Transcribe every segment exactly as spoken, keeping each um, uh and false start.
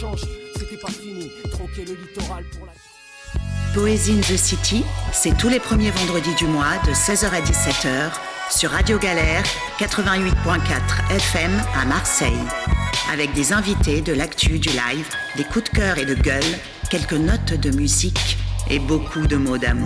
change, c'était pas fini. Troquer le littoral pour la... Poésie in the City, c'est tous les premiers vendredis du mois de seize heures à dix-sept heures sur Radio Galère quatre-vingt-huit virgule quatre F M à Marseille. Avec des invités, de l'actu, du live, des coups de cœur et de gueule, quelques notes de musique et beaucoup de mots d'amour.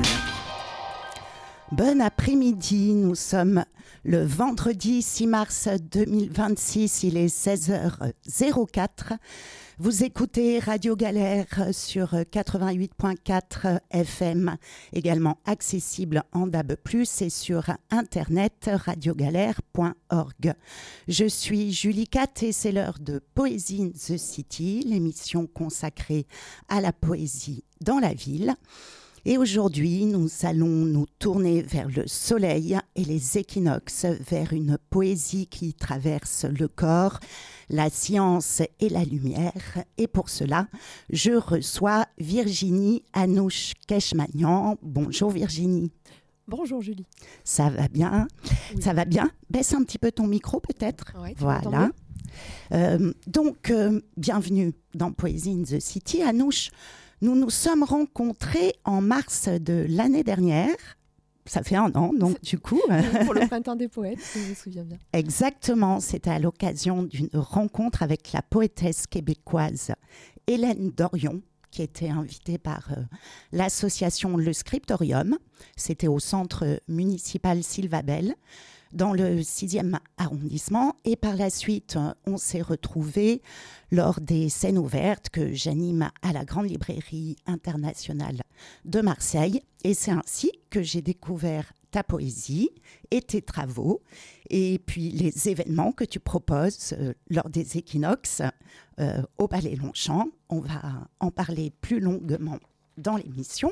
Bon après-midi, nous sommes le vendredi six mars deux mille vingt-six, il est seize heures quatre. Vous écoutez Radio Galère sur quatre-vingt-huit virgule quatre F M, également accessible en D A B plus, et sur internet radiogalère point org. Je suis Julie Cat et c'est l'heure de Poésie in the City, l'émission consacrée à la poésie dans la ville. Et aujourd'hui, nous allons nous tourner vers le soleil et les équinoxes, vers une poésie qui traverse le corps, la science et la lumière. Et pour cela, je reçois Virginie Anouche Keshmanian. Bonjour Virginie. Bonjour Julie. Ça va bien? Oui. Ça va bien? Baisse un petit peu ton micro peut-être. Ouais, voilà. Euh, donc, euh, bienvenue dans Poésie in the City. Anouche, nous nous sommes rencontrés en mars de l'année dernière. Ça fait un an, donc du coup... Pour le printemps des poètes, si je me souviens bien. Exactement, c'était à l'occasion d'une rencontre avec la poétesse québécoise Hélène Dorion, qui était invitée par euh, l'association Le Scriptorium. C'était au centre municipal Sylvabel, dans le sixième arrondissement. Et par la suite, on s'est retrouvés lors des scènes ouvertes que j'anime à la Grande Librairie internationale de Marseille. Et c'est ainsi que j'ai découvert ta poésie et tes travaux, et puis les événements que tu proposes euh, lors des équinoxes euh, au Palais Longchamp. On va en parler plus longuement dans l'émission.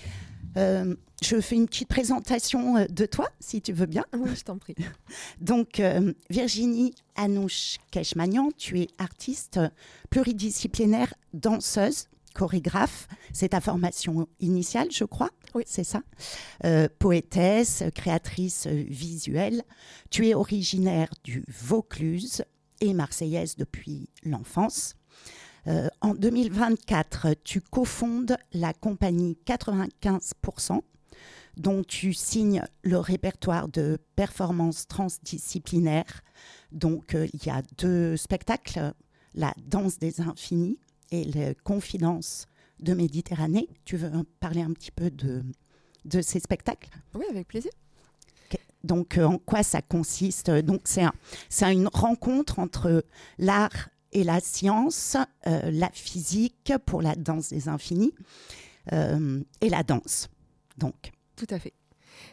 Euh, je fais une petite présentation de toi, si tu veux bien. Oui, je t'en prie. Donc, euh, Virginie Anouche Keshmanian, tu es artiste pluridisciplinaire, danseuse, chorégraphe. C'est ta formation initiale, je crois. Oui. C'est ça. Euh, poétesse, créatrice visuelle. Tu es originaire du Vaucluse et marseillaise depuis l'enfance. Euh, en deux mille vingt-quatre, tu cofondes la compagnie quatre-vingt-quinze pour cent, dont tu signes le répertoire de performances transdisciplinaires. Donc, euh, il y a deux spectacles, La danse des infinis et Les Confidences de Méditerranée. Tu veux parler un petit peu de, de ces spectacles ? Oui, avec plaisir. Okay. Donc, euh, en quoi ça consiste ? Donc, c'est, un, c'est une rencontre entre l'art et la science, euh, la physique pour la danse des infinis euh, et la danse. Donc. Tout à fait.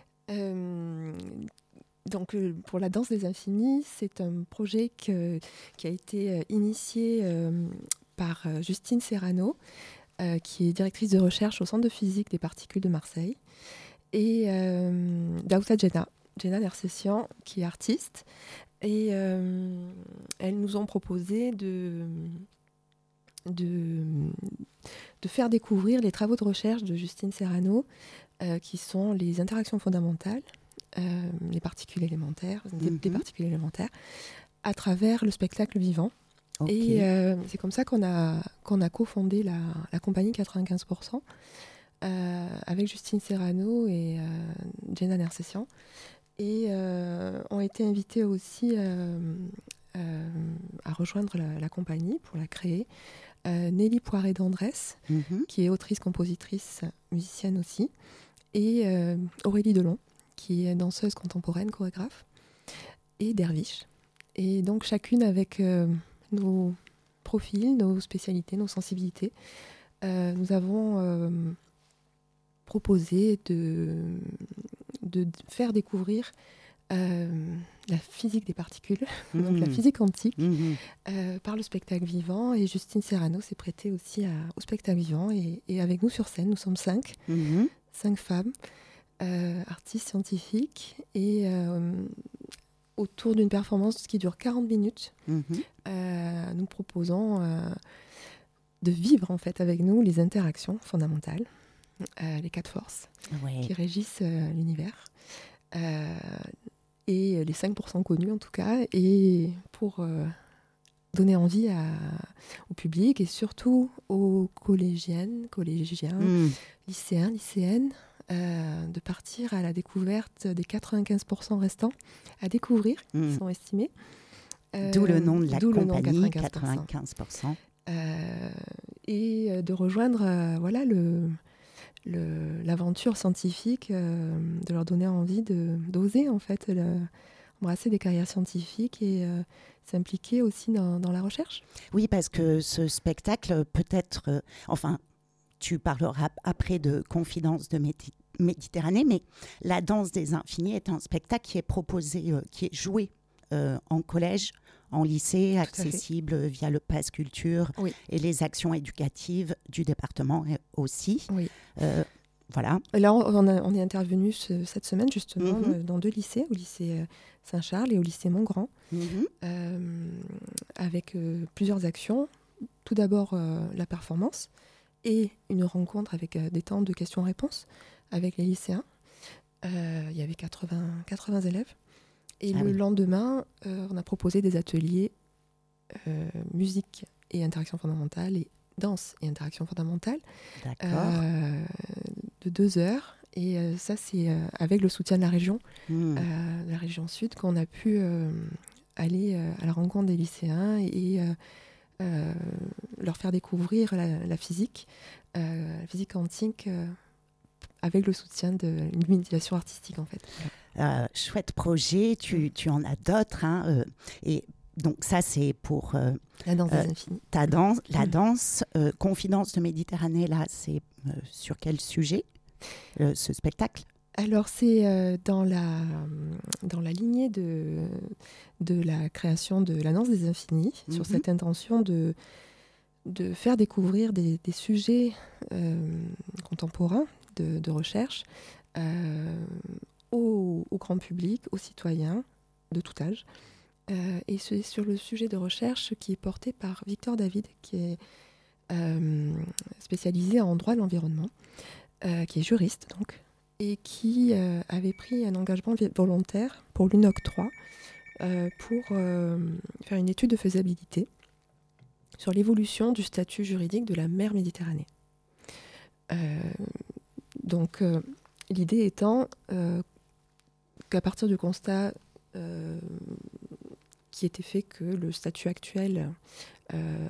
Euh, donc, euh, pour la danse des infinis, c'est un projet que, qui a été euh, initié euh, par euh, Justine Serrano, euh, qui est directrice de recherche au Centre de physique des particules de Marseille, et euh, Daouda Djenna, Djenna Nersessian, qui est artiste. Et euh, elles nous ont proposé de, de, de faire découvrir les travaux de recherche de Justine Serrano, euh, qui sont les interactions fondamentales, euh, les particules élémentaires, mm-hmm. des, des particules élémentaires, à travers le spectacle vivant. Okay. Et euh, c'est comme ça qu'on a, qu'on a cofondé la, la compagnie quatre-vingt-quinze pour cent euh, avec Justine Serrano et euh, Djenna Nersessian. Et euh, ont été invités aussi euh, euh, à rejoindre la, la compagnie pour la créer. Euh, Nelly Poiré d'Andresse, mm-hmm. qui est autrice, compositrice, musicienne aussi, et euh, Aurélie Delon, qui est danseuse contemporaine, chorégraphe, et Derviche. Et donc chacune avec euh, nos profils, nos spécialités, nos sensibilités, euh, nous avons euh, proposé de... de faire découvrir euh, la physique des particules, mmh. donc la physique quantique, mmh. euh, par le spectacle vivant. Et Justine Serrano s'est prêtée aussi à, au spectacle vivant. Et, et avec nous sur scène, nous sommes cinq, mmh. cinq femmes, euh, artistes scientifiques. Et euh, autour d'une performance qui dure quarante minutes, mmh. euh, nous proposons euh, de vivre en fait avec nous les interactions fondamentales. Euh, les quatre forces ouais. qui régissent euh, l'univers euh, et les cinq pour cent connus en tout cas, et pour euh, donner envie à, au public et surtout aux collégiennes, collégiens, mmh. lycéens, lycéennes, euh, de partir à la découverte des quatre-vingt-quinze pour cent restants à découvrir, mmh. qui sont estimés. Euh, d'où le nom de la compagnie, quatre-vingt-quinze pour cent. quatre-vingt-quinze pour cent. Euh, et de rejoindre euh, voilà, le, le, l'aventure scientifique, euh, de leur donner envie de, d'oser en fait, le, embrasser des carrières scientifiques et euh, s'impliquer aussi dans, dans la recherche. Oui, parce que ce spectacle peut être... Euh, enfin, tu parleras après de Confidences de Médi- Méditerranée, mais La Danse des Infinis est un spectacle qui est proposé, euh, qui est joué euh, en collège, en lycée, accessible via le Pass Culture oui. et les actions éducatives du département aussi. Oui. Euh, voilà. Et là, on, a, on est intervenu ce, cette semaine justement mm-hmm. dans deux lycées, au lycée Saint-Charles et au lycée Montgrand, mm-hmm. euh, avec euh, plusieurs actions. Tout d'abord, euh, la performance et une rencontre avec euh, des temps de questions-réponses avec les lycéens. Euh, il y avait quatre-vingts, quatre-vingts élèves. Et ah le oui. lendemain, euh, on a proposé des ateliers euh, musique et interaction fondamentale et danse et interaction fondamentale euh, de deux heures. Et euh, ça, c'est euh, avec le soutien de la région, mmh. euh, la région sud, qu'on a pu euh, aller euh, à la rencontre des lycéens et euh, euh, leur faire découvrir la, la physique, euh, la physique quantique, euh, avec le soutien d'une médiation artistique, en fait. Euh, chouette projet, tu, tu en as d'autres. Hein, euh, et donc ça, c'est pour euh, la danse des infinis. Ta danse, la mmh. danse, euh, Confidences de Méditerranée, là, c'est euh, sur quel sujet, euh, ce spectacle ? Alors, c'est euh, dans, la, dans la lignée de, de la création de la danse des infinis, mmh. sur cette intention de, de faire découvrir des, des sujets euh, contemporains de, de recherche euh, Au, au grand public, aux citoyens de tout âge. Euh, et c'est sur le sujet de recherche qui est porté par Victor David, qui est euh, spécialisé en droit de l'environnement, euh, qui est juriste donc, et qui euh, avait pris un engagement volontaire pour l'U N O C trois euh, pour euh, faire une étude de faisabilité sur l'évolution du statut juridique de la mer Méditerranée. Euh, donc, euh, l'idée étant euh, qu'à partir du constat euh, qui était fait que le statut actuel euh,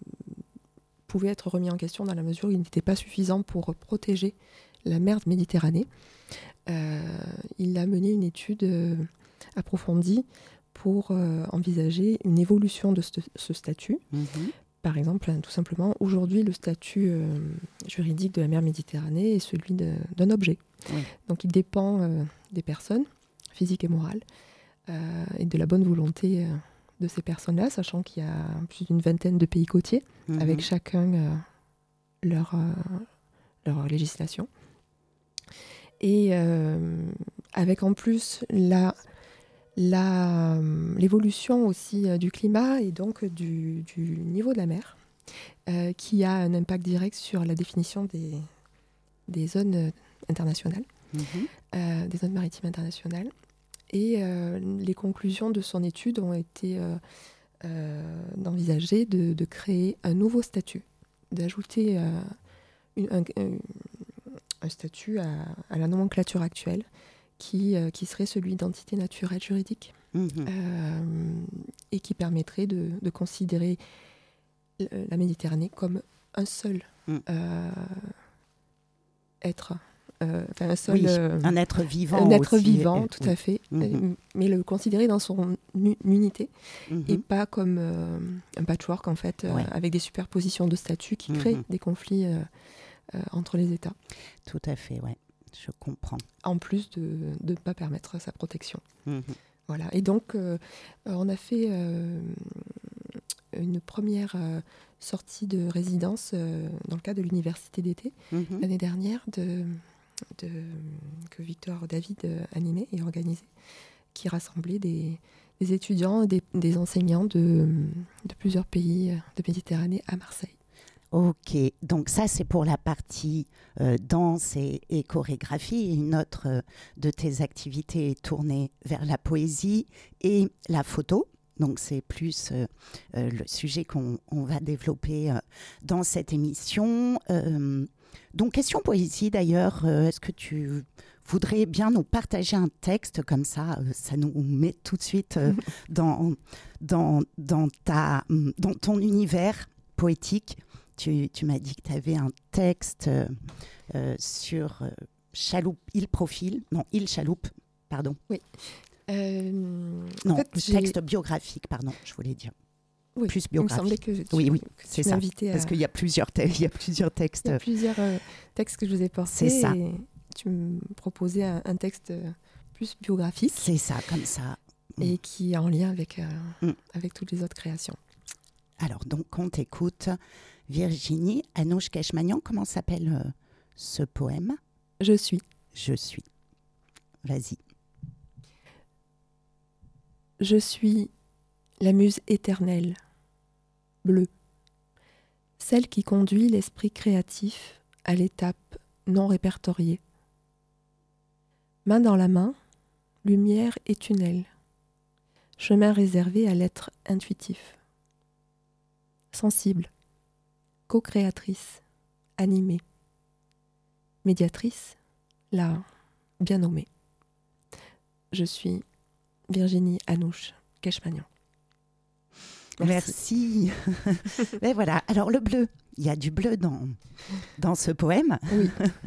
pouvait être remis en question dans la mesure où il n'était pas suffisant pour protéger la mer Méditerranée, euh, il a mené une étude euh, approfondie pour euh, envisager une évolution de ce, ce statut. Mmh. Par exemple, tout simplement, aujourd'hui, le statut euh, juridique de la mer Méditerranée est celui de, d'un objet. Oui. Donc, il dépend euh, des personnes, physiques et morales, euh, et de la bonne volonté euh, de ces personnes-là, sachant qu'il y a plus d'une vingtaine de pays côtiers, mmh. avec chacun euh, leur, euh, leur législation. Et euh, avec en plus la... La, l'évolution aussi euh, du climat et donc du, du niveau de la mer, euh, qui a un impact direct sur la définition des, des zones internationales, mmh. euh, des zones maritimes internationales. Et euh, les conclusions de son étude ont été euh, euh, d'envisager de, de créer un nouveau statut, d'ajouter euh, une, un, un, un statut à, à la nomenclature actuelle, Qui, euh, qui serait celui d'entité naturelle juridique mmh. euh, et qui permettrait de, de considérer l- la Méditerranée comme un seul mmh. euh, être, euh, enfin un seul... Oui, euh, un être vivant Un être aussi. vivant, et, tout oui. à fait, mmh. mais le considérer dans son u- unité mmh. et pas comme euh, un patchwork en fait, euh, ouais. avec des superpositions de statuts qui créent mmh. des conflits euh, euh, entre les États. Tout à fait, ouais. Je comprends. En plus de ne pas permettre sa protection. Mmh. Voilà. Et donc, euh, on a fait euh, une première euh, sortie de résidence euh, dans le cadre de l'université d'été mmh. l'année dernière de, de, que Victor David euh, animait et organisait, qui rassemblait des, des étudiants et des, des enseignants de, de plusieurs pays de Méditerranée à Marseille. Ok, donc ça c'est pour la partie euh, danse et, et chorégraphie. Et une autre euh, de tes activités est tournée vers la poésie et la photo. Donc c'est plus euh, euh, le sujet qu'on on va développer euh, dans cette émission. Euh, donc question poésie d'ailleurs, euh, est-ce que tu voudrais bien nous partager un texte comme ça, euh, ça nous met tout de suite euh, dans, dans, dans, ta, dans ton univers poétique. Tu, tu m'as dit que tu avais un texte euh, euh, sur euh, Chaloupe, île Profil, non, île Chaloupe, pardon. Oui. Euh, non, en fait, le j'ai... texte biographique, pardon, je voulais dire. Oui, Plus il me biographique. semblait que tu, oui, oui, que tu c'est ça. m'invitais à... Parce qu'il y a plusieurs, te- il y a plusieurs textes. Il y a plusieurs euh, textes que je vous ai portés. C'est ça. Et tu me proposais un, un texte plus biographique. C'est ça, comme ça. Et qui est en lien avec, euh, Mm. avec toutes les autres créations. Alors, donc, on t'écoute. Virginie Anouche-Keshmanian, comment s'appelle euh, ce poème ? Je suis. Je suis. Vas-y. Je suis la muse éternelle, bleue, celle qui conduit l'esprit créatif à l'étape non répertoriée. Main dans la main, lumière et tunnel, chemin réservé à l'être intuitif. Sensible, co-créatrice, animée, médiatrice, la bien nommée. Je suis Virginie Anouche-Keshmanian. Merci. Et voilà. Alors, le bleu, il y a du bleu dans, dans ce poème. Oui.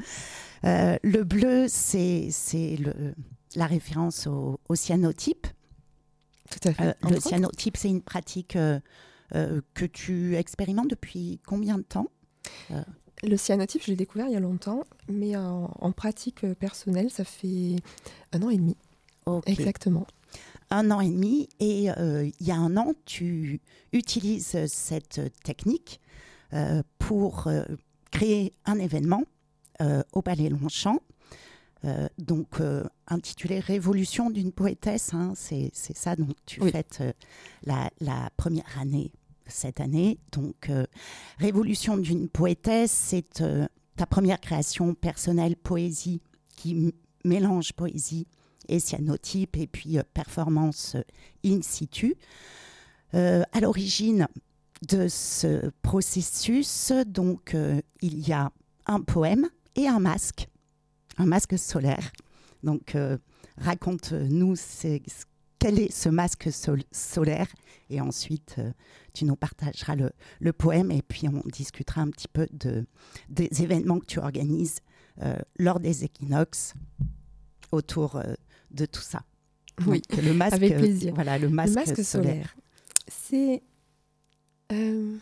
euh, le bleu, c'est, c'est le, la référence au, au cyanotype. Tout à fait. Euh, le Entre cyanotype, c'est une pratique euh, euh, que tu expérimentes depuis combien de temps ? euh... Le cyanotype, je l'ai découvert il y a longtemps, mais en, en pratique personnelle, ça fait un an et demi. Okay. Exactement. Un an et demi, et euh, il y a un an, tu utilises cette technique euh, pour euh, créer un événement euh, au Palais Longchamp, euh, donc euh, intitulé Révolution d'une poétesse. Hein, c'est, c'est ça dont tu oui. fêtes euh, la, la première année cette année. Donc, euh, Révolution d'une poétesse, c'est euh, ta première création personnelle, poésie, qui m- mélange poésie et cyanotype, et puis euh, performance in situ. Euh, à l'origine de ce processus, donc, euh, il y a un poème et un masque, un masque solaire. Donc, euh, raconte-nous c'est, quel est ce masque sol- solaire, et ensuite, euh, tu nous partageras le, le poème, et puis on discutera un petit peu de, des événements que tu organises euh, lors des équinoxes autour euh, de tout ça. Oui, donc, le masque, avec plaisir. Voilà, le masque, le masque solaire. solaire, c'est euh,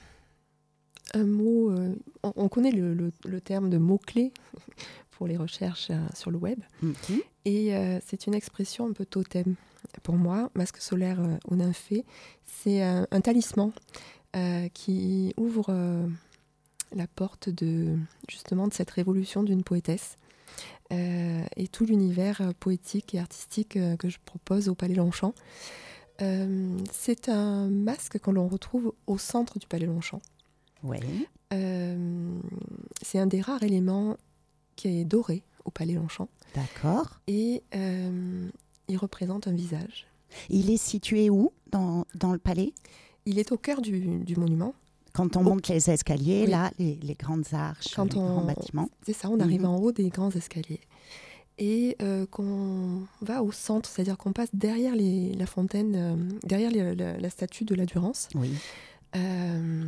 un mot... Euh, on, on connaît le, le, le terme de mot-clé pour les recherches euh, sur le web. Mm-hmm. Et euh, c'est une expression un peu totem. Pour moi, masque solaire euh, au nymphée, c'est un, un talisman euh, qui ouvre euh, la porte de, justement, de cette révolution d'une poétesse. Euh, et tout l'univers euh, poétique et artistique euh, que je propose au Palais Longchamp. Euh, c'est un masque que l'on retrouve au centre du Palais Longchamp. Ouais. Euh, c'est un des rares éléments qui est doré au Palais Longchamp. D'accord. Et euh, il représente un visage. Il est situé où dans, dans le palais ? Il est au cœur du, du monument. Quand on Au... monte les escaliers, oui. là, les, les grandes arches, Quand les on... grands bâtiments. C'est ça, on arrive mm-hmm. en haut des grands escaliers. Et euh, qu'on va au centre, c'est-à-dire qu'on passe derrière les, la fontaine, euh, derrière les, la, la statue de la Durance. Oui. Euh,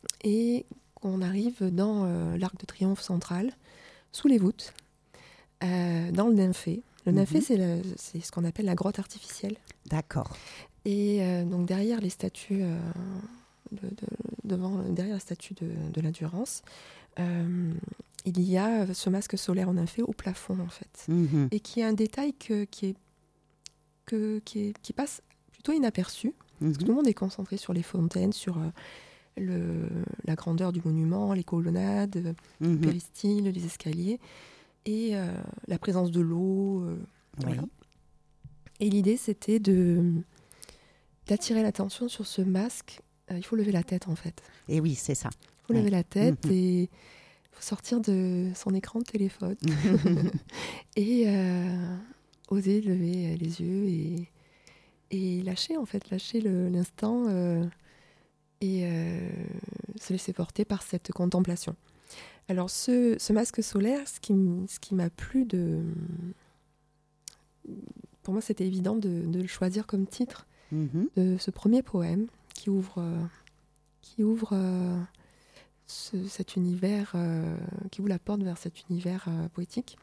et qu'on arrive dans euh, l'Arc de Triomphe central, sous les voûtes, euh, dans le nymphée. Le nymphée, mm-hmm. c'est, le, c'est ce qu'on appelle la grotte artificielle. D'accord. Et euh, donc derrière les statues, euh, de, de, devant, derrière la statue de, de la Durance, euh, il y a ce masque solaire en nymphée au plafond, en fait. Mm-hmm. Et qui est un détail que, qui, est, que, qui, est, qui passe plutôt inaperçu. Mm-hmm. Parce que tout le monde est concentré sur les fontaines, sur euh, le, la grandeur du monument, les colonnades, mm-hmm. le péristyle, les escaliers, et euh, la présence de l'eau. Euh, oui. Voilà. Et l'idée, c'était de, d'attirer l'attention sur ce masque. Euh, il faut lever la tête, en fait. Et oui, c'est ça. Il faut ouais. lever la tête mm-hmm. et il faut sortir de son écran de téléphone et euh, oser lever les yeux et, et lâcher en fait, lâcher le, l'instant euh, et euh, se laisser porter par cette contemplation. Alors ce, ce masque solaire, ce qui, ce qui m'a plu de... Pour moi, c'était évident de, de le choisir comme titre mm-hmm. de ce premier poème qui ouvre, euh, qui ouvre euh, ce, cet univers, euh, qui ouvre la porte vers cet univers euh, poétique.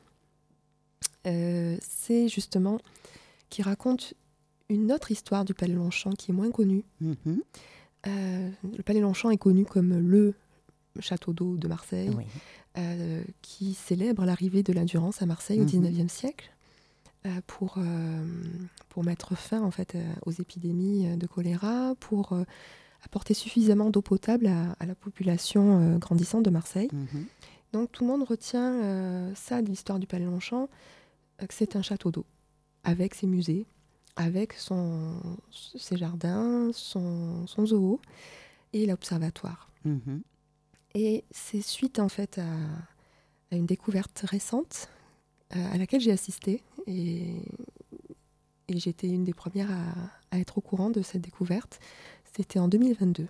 Euh, c'est justement qui raconte une autre histoire du Palais Longchamp qui est moins connue. Mm-hmm. Euh, le Palais Longchamp est connu comme le château d'eau de Marseille, oui. euh, qui célèbre l'arrivée de l'Endurance à Marseille mm-hmm. au dix-neuvième siècle euh, pour, euh, pour mettre fin en fait, euh, aux épidémies de choléra, pour euh, apporter suffisamment d'eau potable à, à la population euh, grandissante de Marseille. Mm-hmm. Donc tout le monde retient euh, ça de l'histoire du Palais Longchamp, euh, que c'est un château d'eau, avec ses musées, avec son, ses jardins, son, son zoo et l'observatoire. Mm-hmm. Et c'est suite en fait à, à une découverte récente euh, à laquelle j'ai assisté et, et j'étais une des premières à, à être au courant de cette découverte. C'était en deux mille vingt-deux.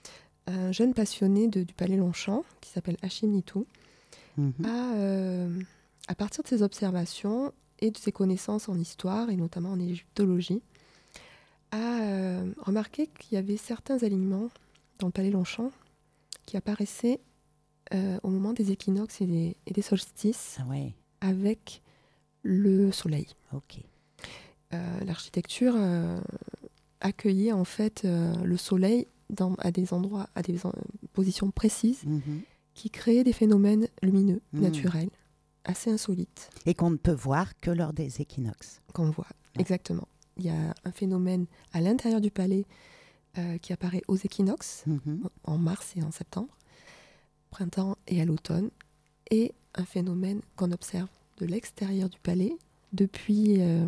Un jeune passionné de, du Palais Longchamp qui s'appelle Hachim Nitou mm-hmm. a, euh, à partir de ses observations et de ses connaissances en histoire et notamment en égyptologie, a euh, remarqué qu'il y avait certains alignements dans le Palais Longchamp qui apparaissait euh, au moment des équinoxes et des, et des solstices ah ouais. avec le soleil. Okay. Euh, l'architecture euh, accueillait en fait euh, le soleil dans, à des endroits, à des en, positions précises mm-hmm. qui créaient des phénomènes lumineux, mm. naturels, assez insolites. Et qu'on ne peut voir que lors des équinoxes. Qu'on voit, ouais. exactement. Il y a un phénomène à l'intérieur du palais Euh, qui apparaît aux équinoxes, mm-hmm. en mars et en septembre, printemps et à l'automne, et un phénomène qu'on observe de l'extérieur du palais, depuis euh,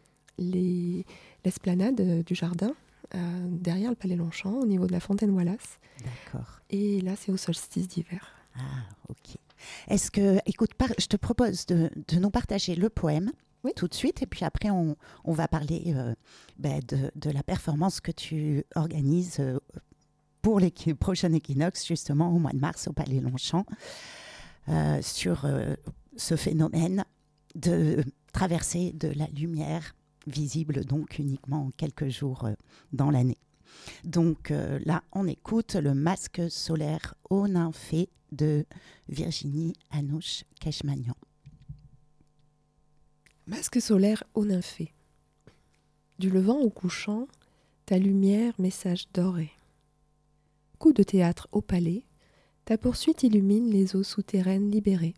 les, l'esplanade euh, du jardin, euh, derrière le Palais Longchamp, au niveau de la fontaine Wallace. D'accord. Et là, c'est au solstice d'hiver. Ah, ok. Est-ce que, écoute, par, je te propose de, de nous partager le poème. Oui. Tout de suite, et puis après on, on va parler euh, ben de, de la performance que tu organises euh, pour les prochains équinoxes, justement au mois de mars au Palais Longchamp, euh, sur euh, ce phénomène de traversée de la lumière, visible donc uniquement quelques jours euh, dans l'année. Donc euh, là, on écoute le masque solaire aux nymphées de Virginie Anouche Keshmanian. Masque solaire aux nymphées. Du levant au couchant, ta lumière, message doré. Coup de théâtre au palais, ta poursuite illumine les eaux souterraines libérées.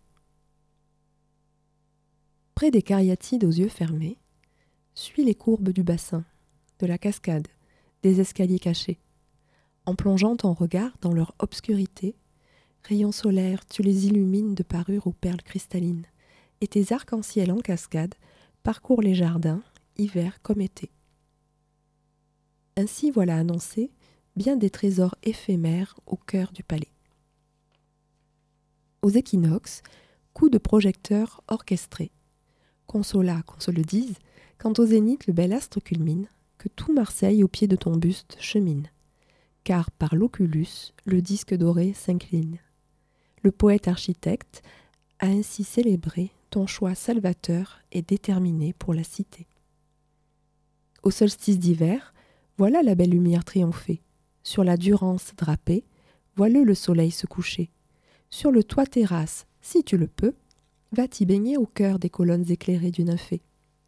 Près des cariatides aux yeux fermés, suis les courbes du bassin, de la cascade, des escaliers cachés. En plongeant ton regard dans leur obscurité, rayons solaires, tu les illumines de parures aux perles cristallines. Et tes arcs-en-ciel en cascade parcourent les jardins, hiver comme été. Ainsi voilà annoncés bien des trésors éphémères au cœur du palais. Aux équinoxes, coups de projecteur orchestrés. Consola, qu'on se le dise, quand au zénith le bel astre culmine, que tout Marseille au pied de ton buste chemine. Car par l'oculus, le disque doré s'incline. Le poète architecte a ainsi célébré ton choix salvateur et déterminé pour la cité. Au solstice d'hiver, voilà la belle lumière triompher. Sur la Durance drapée, vois-le le soleil se coucher. Sur le toit terrasse, si tu le peux, va t'y baigner au cœur des colonnes éclairées du nymphée.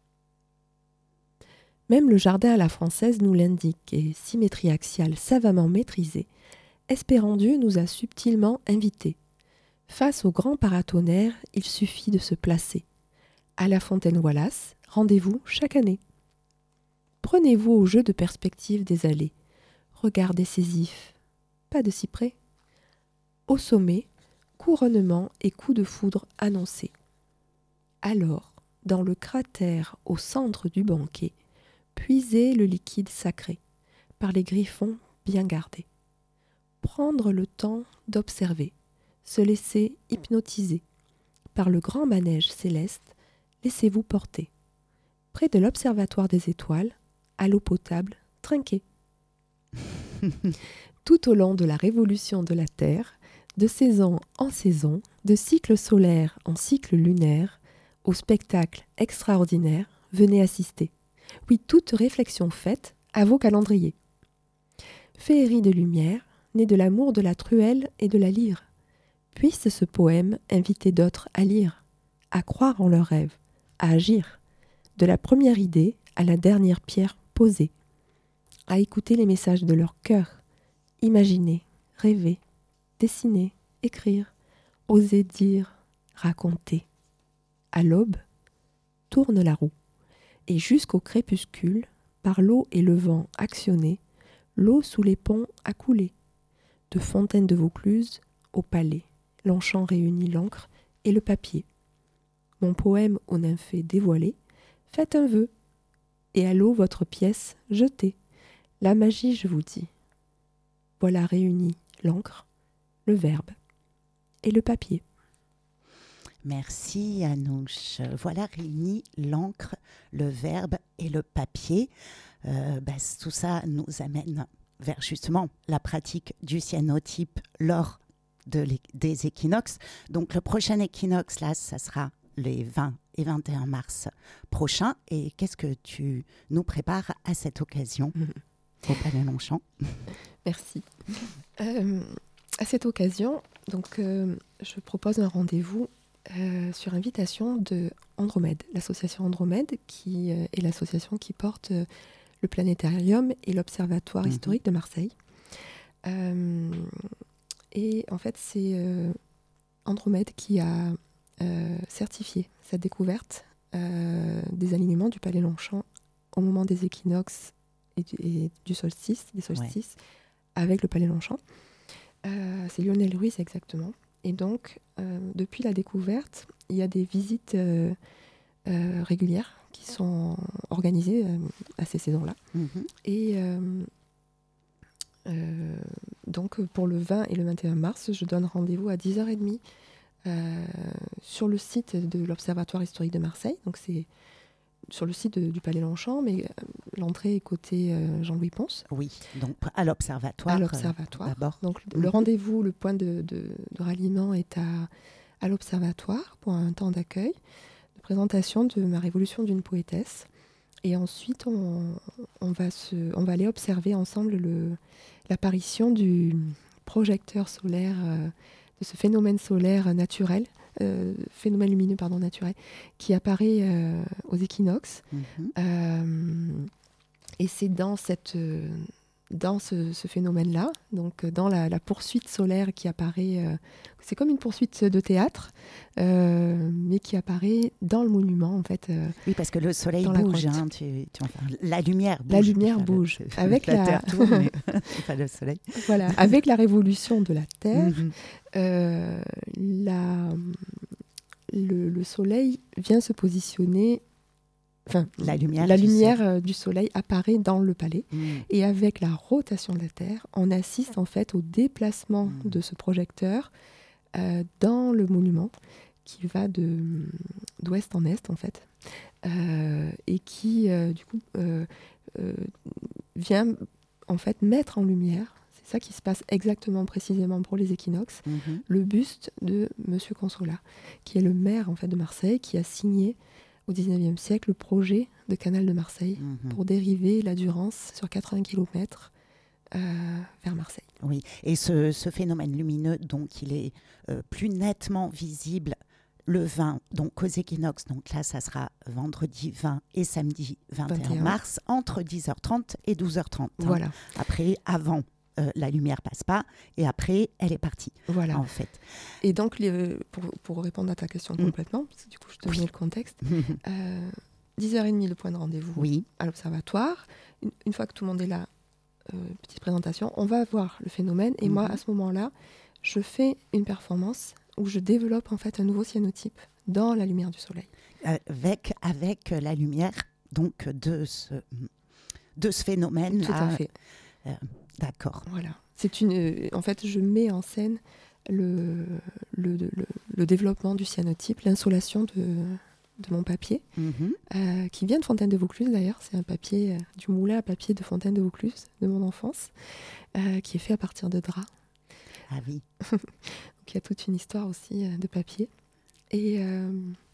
Même le jardin à la française nous l'indique et, symétrie axiale savamment maîtrisée, Espérandieu nous a subtilement invités. Face au grand paratonnerre, il suffit de se placer. À la fontaine Wallace, rendez-vous chaque année. Prenez-vous au jeu de perspective des allées. Regard décisif, pas de cyprès. Au sommet, couronnement et coup de foudre annoncés. Alors, dans le cratère au centre du banquet, puisez le liquide sacré, par les griffons bien gardés. Prendre le temps d'observer. Se laisser hypnotiser. Par le grand manège céleste, laissez-vous porter. Près de l'observatoire des étoiles, à l'eau potable trinquée. Tout au long de la révolution de la Terre, de saison en saison, de cycle solaire en cycle lunaire, au spectacle extraordinaire, venez assister. Oui, toute réflexion faite à vos calendriers. Féerie de lumière, née de l'amour de la truelle et de la lyre. Puisse ce poème inviter d'autres à lire, à croire en leurs rêves, à agir, de la première idée à la dernière pierre posée, à écouter les messages de leur cœur, imaginer, rêver, dessiner, écrire, oser dire, raconter. À l'aube, tourne la roue, et jusqu'au crépuscule, par l'eau et le vent actionnés, l'eau sous les ponts a coulé. De Fontaine de Vaucluse au palais, Longchamp réunit l'encre et le papier. Mon poème aux nymphées dévoilé, faites un vœu, et à l'eau votre pièce jetez. La magie, je vous dis. Voilà réunis l'encre, le verbe et le papier. Merci Anouche. Voilà réunis l'encre, le verbe et le papier. Euh, bah, tout ça nous amène vers justement la pratique du cyanotype lors de des équinoxes. Donc le prochain équinoxe, là, ça sera les vingt et vingt et un mars prochains. Et qu'est-ce que tu nous prépares à cette occasion au Palais Longchamp? Merci. Euh, à cette occasion, donc, euh, je propose un rendez-vous euh, sur invitation de Andromède, l'association Andromède, qui euh, est l'association qui porte euh, le planétarium et l'observatoire mmh. historique de Marseille. Euh, et en fait, c'est euh, Andromède qui a euh, certifié cette découverte euh, des alignements du Palais Longchamp au moment des équinoxes et du, et du solstice, des solstices, ouais. avec le Palais Longchamp. Euh, c'est Lionel Ruiz exactement. Et donc, euh, depuis la découverte, il y a des visites euh, euh, régulières qui sont organisées euh, à ces saisons-là. Mm-hmm. Et euh, euh, donc, pour le vingt et le vingt et un mars, je donne rendez-vous à dix heures trente euh, sur le site de l'Observatoire historique de Marseille. Donc, c'est sur le site de, du Palais Longchamp, mais euh, l'entrée est côté euh, Jean-Louis Ponce. Oui, donc à l'Observatoire. À l'Observatoire. Euh, d'abord. Donc le, le rendez-vous, le point de, de, de ralliement est à, à l'Observatoire pour un temps d'accueil, de présentation de ma révolution d'une poétesse. Et ensuite, on, on, va, se, on va aller observer ensemble le, l'apparition du projecteur solaire, euh, de ce phénomène solaire naturel, Euh, phénomène lumineux pardon, naturel, qui apparaît euh, aux équinoxes. Mm-hmm. Euh, et c'est dans, cette, euh, dans ce, ce phénomène-là, donc dans la, la poursuite solaire qui apparaît, euh, c'est comme une poursuite de théâtre, euh, mais qui apparaît dans le monument, en fait. Euh, oui, parce que le soleil bouge, hein, tu, tu, enfin, la lumière bouge. La lumière bouge. Le, avec la, la Terre tourne, mais c'est pas le soleil. Voilà, avec la révolution de la Terre, mm-hmm. euh, la, le, le soleil vient se positionner. Enfin, la lumière, la du, lumière soleil. du soleil apparaît dans le palais. Mm. Et avec la rotation de la Terre, on assiste en fait au déplacement mm. de ce projecteur euh, dans le monument qui va de, d'ouest en est en fait. Euh, et qui euh, du coup euh, euh, vient en fait mettre en lumière, c'est ça qui se passe exactement précisément pour les équinoxes, mm-hmm. le buste de Monsieur Consolat, qui est le maire en fait de Marseille, qui a signé au dix-neuvième siècle le projet de canal de Marseille mm-hmm. pour dériver la Durance sur quatre-vingts kilomètres euh, vers Marseille. Oui, et ce, ce phénomène lumineux, donc il est euh, plus nettement visible le vingt, donc aux équinoxes, donc là ça sera vendredi vingt et samedi vingt et un, vingt et un mars, entre dix heures trente et douze heures trente. Voilà. Hein. Après, avant, euh, la lumière passe pas, et après, elle est partie. Voilà. En fait. Et donc, les, pour, pour répondre à ta question mmh. complètement, parce que du coup je te oui. mets le contexte, euh, dix heures trente le point de rendez-vous oui. à l'Observatoire. Une, une fois que tout le monde est là, euh, petite présentation, on va voir le phénomène, et mmh. moi à ce moment-là, je fais une performance où je développe en fait un nouveau cyanotype dans la lumière du soleil. Avec, avec la lumière donc de ce, de ce phénomène. Tout à fait. Euh, d'accord. Voilà. C'est une, en fait, je mets en scène le, le, le, le développement du cyanotype, l'insolation de, de mon papier, mmh. euh, qui vient de Fontaine de Vaucluse d'ailleurs. C'est un papier, euh, du moulin à papier de Fontaine de Vaucluse, de mon enfance, euh, qui est fait à partir de draps. Ah oui. Donc il y a toute une histoire aussi euh, de papier. Et, euh,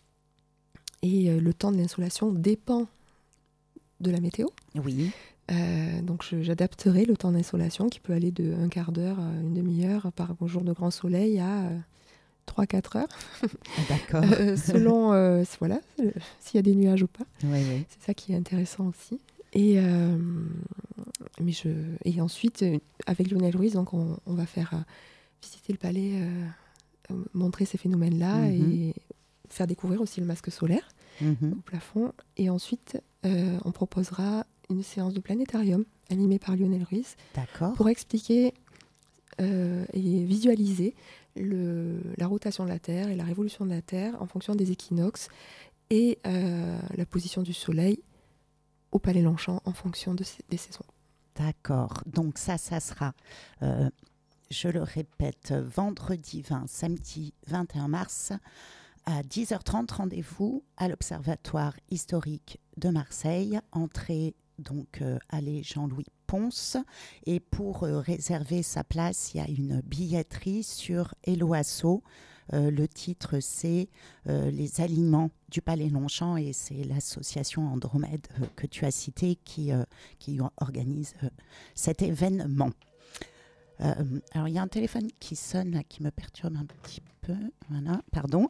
et euh, le temps de l'insolation dépend de la météo. Oui. Euh, donc je, j'adapterai le temps d'insolation qui peut aller de un quart d'heure à une demi-heure par jour de grand soleil à euh, trois à quatre heures. D'accord. euh, selon euh, voilà, euh, s'il y a des nuages ou pas. Oui, oui. C'est ça qui est intéressant aussi. Et, euh, mais je, et ensuite, euh, avec Lionel Ruiz, donc on, on va faire euh, visiter le palais, euh, euh, montrer ces phénomènes-là Mm-hmm. et faire découvrir aussi le masque solaire Mm-hmm. au plafond. Et ensuite, euh, on proposera une séance de planétarium animée par Lionel Ruiz D'accord. pour expliquer euh, et visualiser le, la rotation de la Terre et la révolution de la Terre en fonction des équinoxes et euh, la position du Soleil au Palais Longchamp en fonction de ces, des saisons. D'accord. Donc ça, ça sera, euh, je le répète, vendredi vingt, samedi vingt et un mars, à dix heures trente, rendez-vous à l'Observatoire historique de Marseille, entrée donc euh, allée Jean-Louis Ponce. Et pour euh, réserver sa place, il y a une billetterie sur Helloasso. Euh, le titre, c'est euh, Les aliments du Palais Longchamp, et c'est l'association Andromède euh, que tu as citée qui, euh, qui organise euh, cet événement. Euh, alors, il y a un téléphone qui sonne, là, qui me perturbe un petit peu. Voilà, pardon.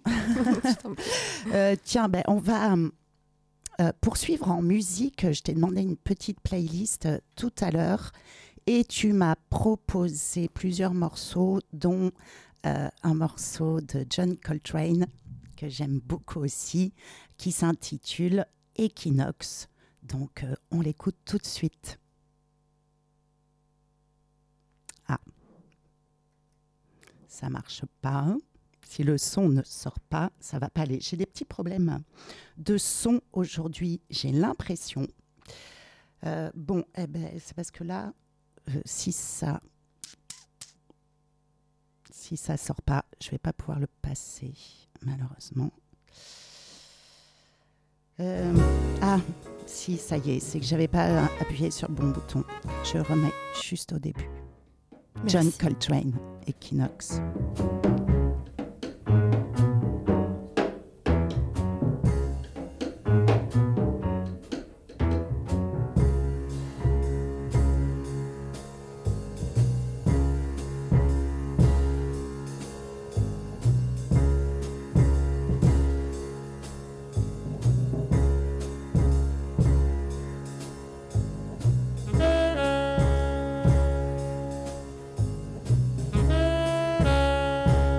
euh, tiens, ben, on va euh, poursuivre en musique. Je t'ai demandé une petite playlist euh, tout à l'heure et tu m'as proposé plusieurs morceaux, dont euh, un morceau de John Coltrane que j'aime beaucoup aussi, qui s'intitule Equinox. Donc, euh, on l'écoute tout de suite. Ah, ça marche pas. Si le son ne sort pas, ça va pas aller. J'ai des petits problèmes de son aujourd'hui, j'ai l'impression. Euh, bon, eh ben, c'est parce que là, euh, si ça, si ça sort pas, je vais pas pouvoir le passer, malheureusement. Euh, ah, si, ça y est, c'est que j'avais pas appuyé sur le bon bouton. Je remets juste au début. Merci. John Coltrane, Equinox. Thank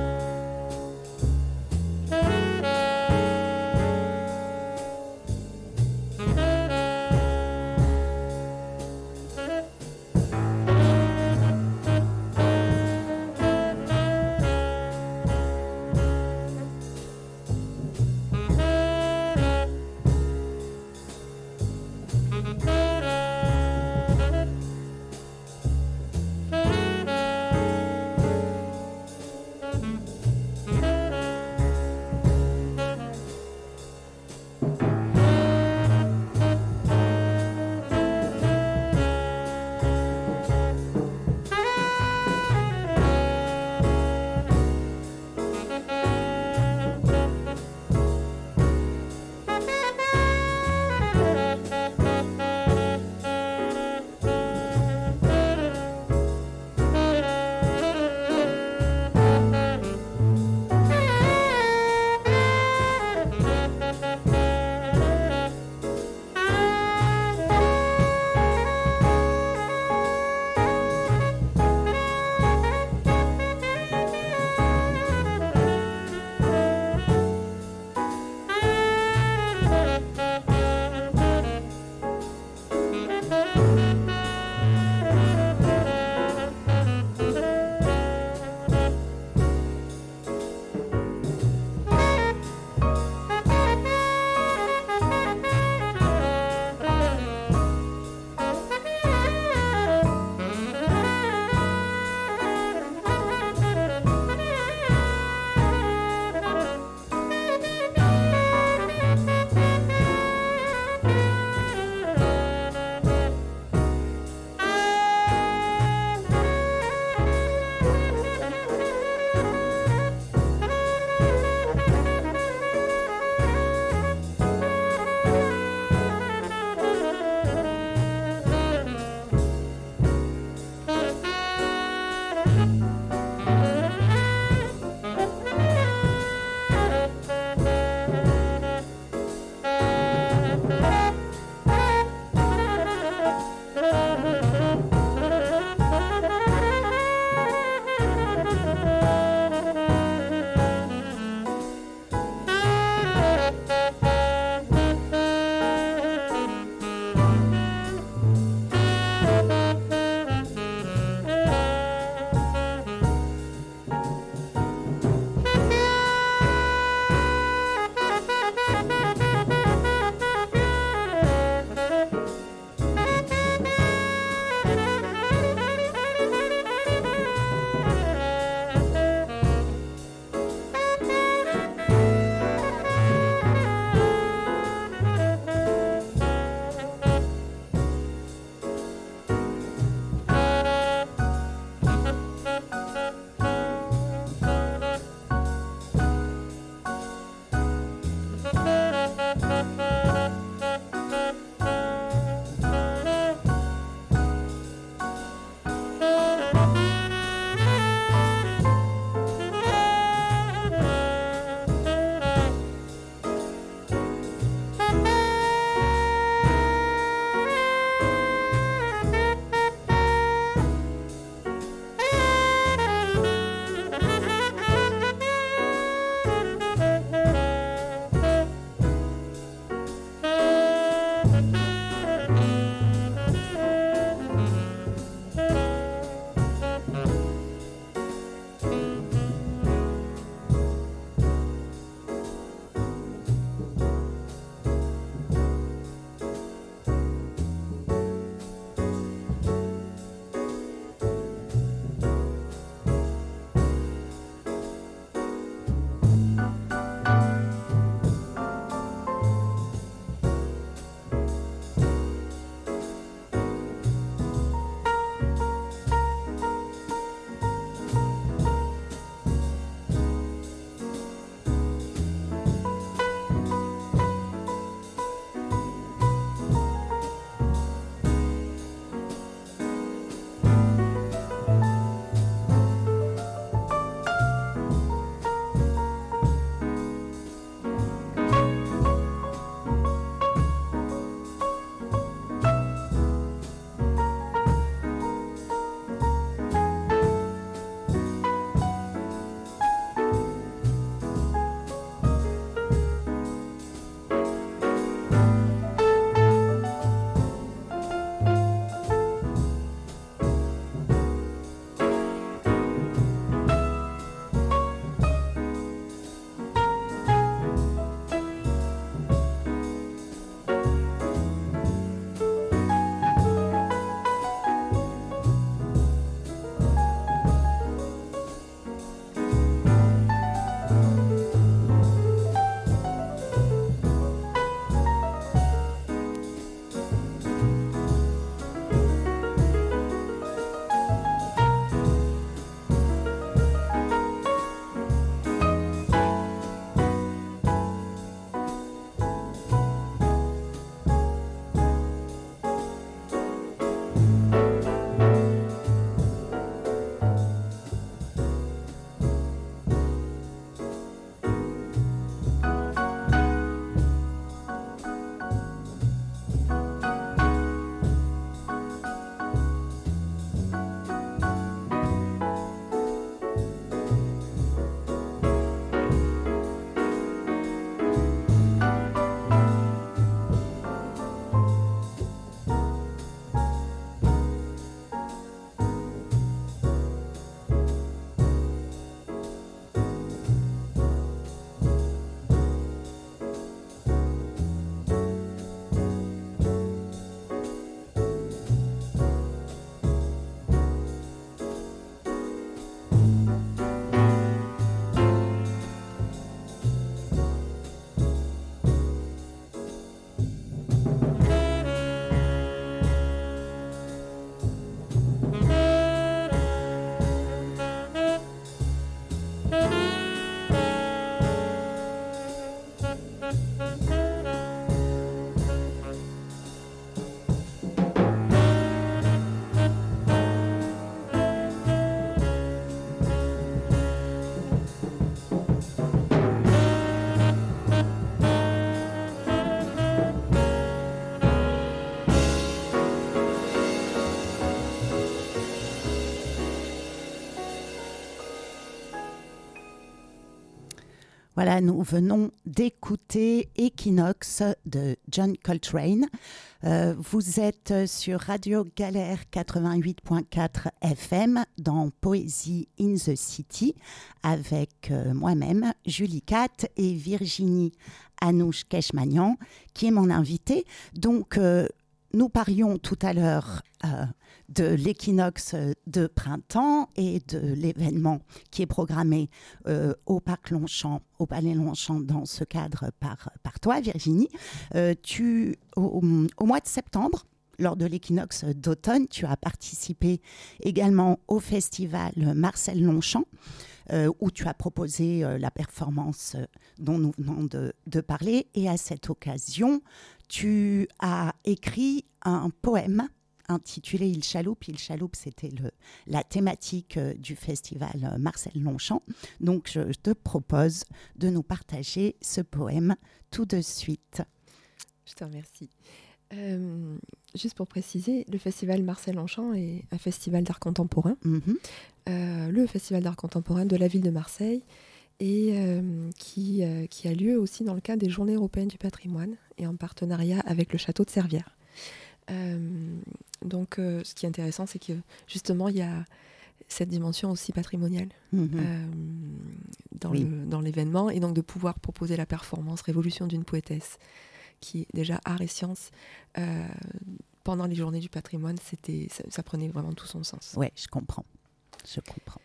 Voilà, nous venons d'écouter Equinox de John Coltrane. Euh, vous êtes sur Radio Galère quatre-vingt-huit point quatre F M dans Poésie in the City avec euh, moi-même, Julie Cat et Virginie Anouche Keshmanian qui est mon invitée. Donc, euh, nous parlions tout à l'heure euh, de l'équinoxe de printemps et de l'événement qui est programmé euh, au Parc Longchamp, au Palais Longchamp, dans ce cadre par, par toi, Virginie. Euh, tu, au, au mois de septembre, lors de l'équinoxe d'automne, tu as participé également au festival Marcel Longchamp, euh, où tu as proposé euh, la performance dont nous venons de, de parler. Et à cette occasion, tu as écrit un poème intitulé Il chaloupe. Il chaloupe, c'était le, la thématique euh, du festival euh, Marcel Longchamp. Donc, je te propose de nous partager ce poème tout de suite. Je te remercie. Euh, juste pour préciser, le festival Marcel Longchamp est un festival d'art contemporain. Mm-hmm. Euh, le festival d'art contemporain de la ville de Marseille et euh, qui, euh, qui a lieu aussi dans le cadre des Journées européennes du patrimoine et en partenariat avec le château de Servières. Euh, donc, euh, ce qui est intéressant, c'est que justement, il y a cette dimension aussi patrimoniale mmh. euh, dans, oui. le, dans l'événement, et donc de pouvoir proposer la performance Révolution d'une poétesse, qui est déjà art et sciences, euh, pendant les Journées du patrimoine, c'était, ça, ça prenait vraiment tout son sens. Oui, je comprends. Je comprends.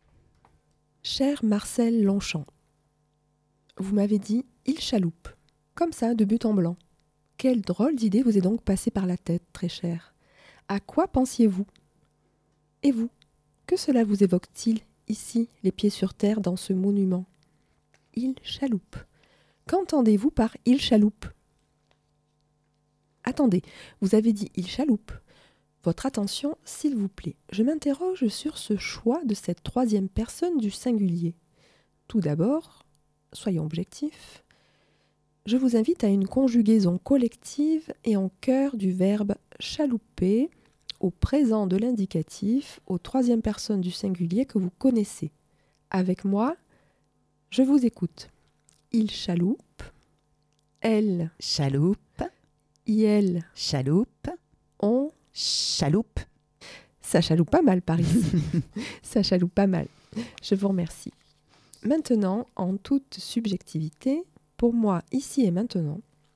Cher Marcel Longchamp, vous m'avez dit « il chaloupe », comme ça, de but en blanc. Quelle drôle d'idée vous est donc passée par la tête, très cher. À quoi pensiez-vous ? Et vous, que cela vous évoque-t-il, ici, les pieds sur terre, dans ce monument ? Il chaloupe. Qu'entendez-vous par il chaloupe ? Attendez, vous avez dit il chaloupe. Votre attention, s'il vous plaît. Je m'interroge sur ce choix de cette troisième personne du singulier. Tout d'abord, soyons objectifs. Je vous invite à une conjugaison collective et en cœur du verbe chalouper au présent de l'indicatif, aux troisième personne du singulier que vous connaissez. Avec moi, je vous écoute. Il chaloupe, elle chaloupe, il chaloupe, on chaloupe. Ça chaloupe pas mal par ici. Ça chaloupe pas mal. Je vous remercie. Maintenant, en toute subjectivité, pour moi, ici et maintenant,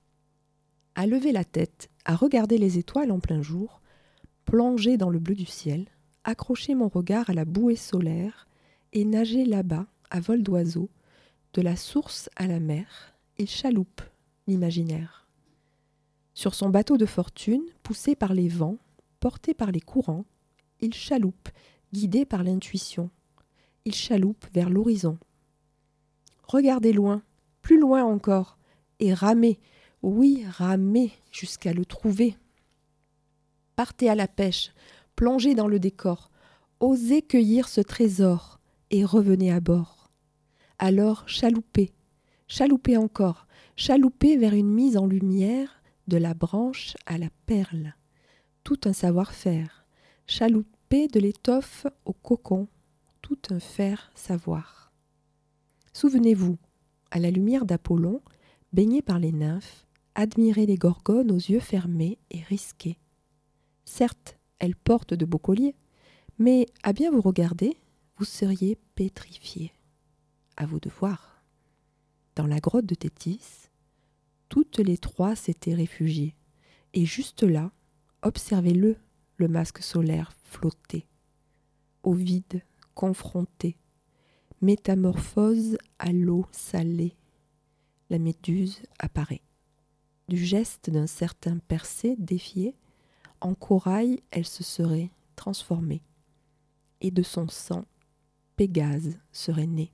à lever la tête, à regarder les étoiles en plein jour, plonger dans le bleu du ciel, accrocher mon regard à la bouée solaire et nager là-bas, à vol d'oiseau, de la source à la mer, il chaloupe l'imaginaire. Sur son bateau de fortune, poussé par les vents, porté par les courants, il chaloupe, guidé par l'intuition. Il chaloupe vers l'horizon. Regardez loin, plus loin encore, et ramez, oui, ramez jusqu'à le trouver. Partez à la pêche, plongez dans le décor, osez cueillir ce trésor, et revenez à bord. Alors chaloupez, chaloupez encore, chaloupez vers une mise en lumière de la branche à la perle. Tout un savoir-faire, chaloupez de l'étoffe au cocon, tout un faire savoir. Souvenez-vous, à la lumière d'Apollon, baigné par les nymphes, admirez les gorgones aux yeux fermés et risqués. Certes, elles portent de beaux colliers, mais à bien vous regarder, vous seriez pétrifiés. À vous de voir. Dans la grotte de Thétis, toutes les trois s'étaient réfugiées, et juste là, observez-le, le masque solaire flottait, au vide, confronté, métamorphose à l'eau salée. La méduse apparaît. Du geste d'un certain Persée défié, en corail elle se serait transformée, et de son sang, Pégase serait né.